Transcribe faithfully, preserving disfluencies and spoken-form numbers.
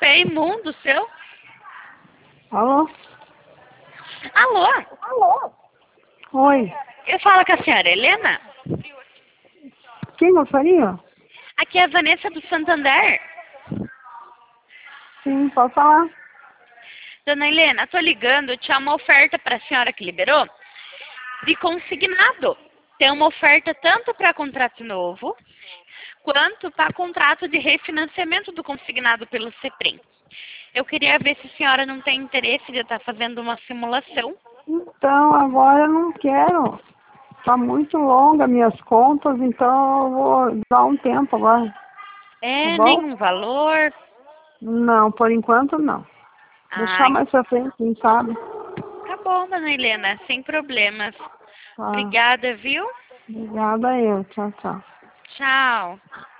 pé imundo seu. Alô? Alô? Alô? Oi. Eu falo com a senhora Helena? Quem gostaria? Aqui é a Vanessa do Santander. Sim, pode falar. Dona Helena, tô ligando, tinha uma oferta para a senhora que liberou de consignado. Tem uma oferta tanto para contrato novo, quanto para contrato de refinanciamento do consignado pelo CEPRIM. Eu queria ver se a senhora não tem interesse de estar fazendo uma simulação. Então, agora eu não quero. Tá muito longa minhas contas, então eu vou dar um tempo agora. Tá É, bom? nenhum valor. Não, por enquanto não. Deixar Ai, mais pra frente, quem sabe? tá bom, dona Helena, sem problemas. Tá. Obrigada, viu? Obrigada eu. Tchau, tchau. Tchau.